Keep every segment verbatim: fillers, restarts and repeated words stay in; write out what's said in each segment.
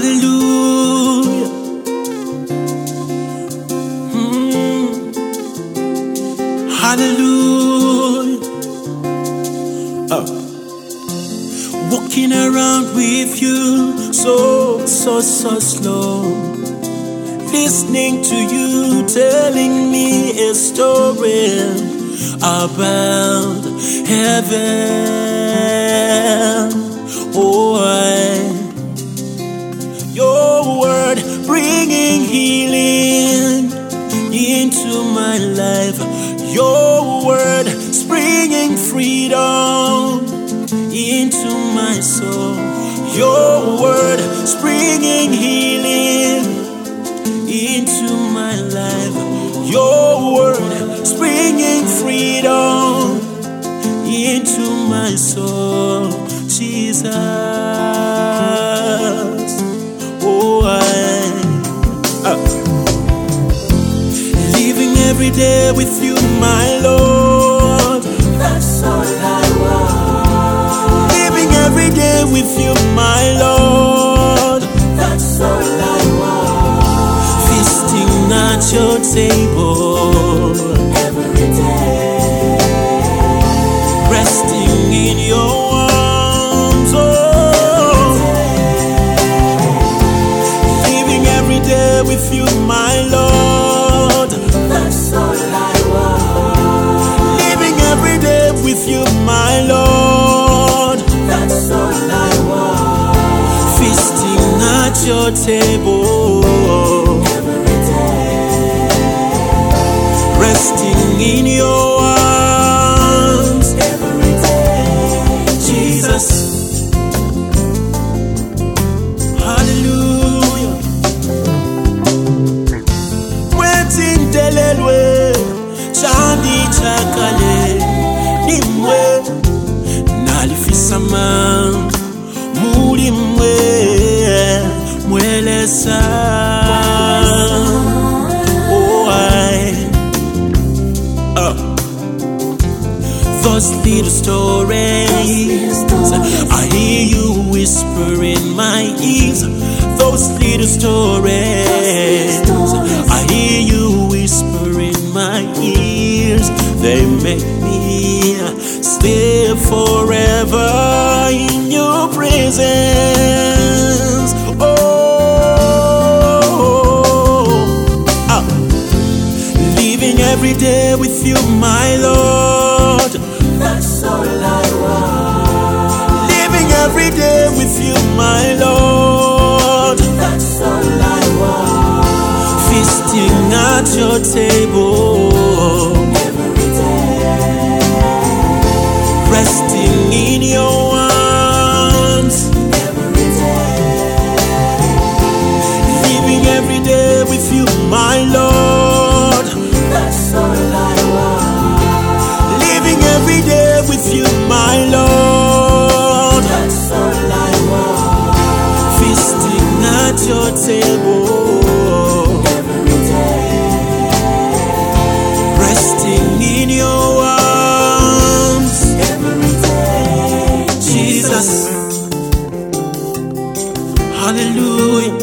Hallelujah. Mm. Hallelujah. Oh. Walking around with you, so, so, so slow. Listening to you, telling me a story about heaven. Oh, I, your word bringing healing into my life. Your word bringing freedom into my soul. Your word bringing healing into my life. Your word bringing freedom into my soul. Jesus, oh I, uh, living every day with you, my Lord. That's all I want. Living every day with you, my Lord. That's all I want. Feasting at your table every day, resting in your with you, my Lord. That's all I want. Living every day with you, my Lord. That's all I want. Feasting at your table every day, resting in your arms every day. Jesus. Chandi chakale nimwe nalifisama muri mwe mwelesa. Oh I, uh, those little stories I hear you whisper in my ears. Those little stories I hear you whisper in my ears. They make me stay forever in your presence. Oh, ah. Living every day with you, my Lord. That's all I want. Living every day with you, my Lord. That's all I want. Feasting at your table every day, resting in your arms every day. Living every day with you, my Lord. That's all I want. Living every day with you, my Lord. That's all I want. Feasting at your table every day, resting in your arms every day. Jesus, hallelujah.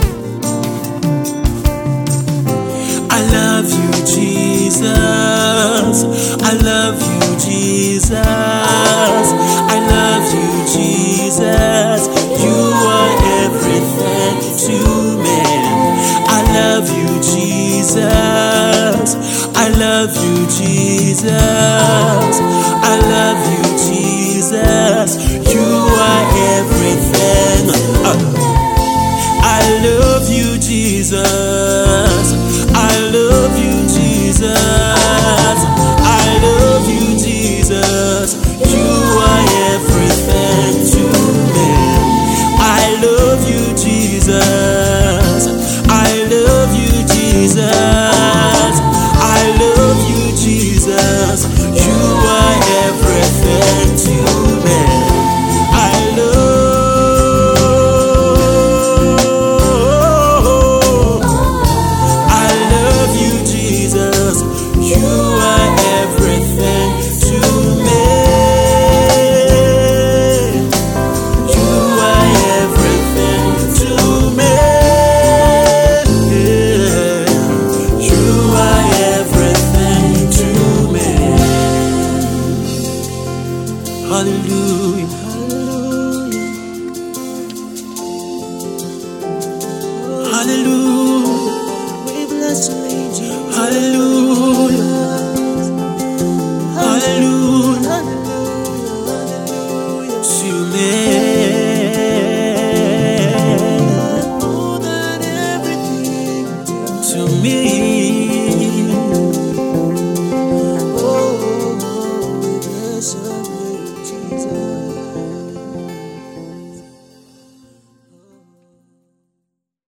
I love you, Jesus. I love you, Jesus. I love you, Jesus. You are everything to me. I love you, Jesus. I love you, Jesus. I love you, Jesus. You are everything. Uh, I love you, Jesus. I love you, Jesus. I love you, Jesus. You are everything to me. I love you, Jesus. I love you, Jesus. I love you, Jesus. You are everything to me. I love, I love you, Jesus. You are everything to me. hallelujah.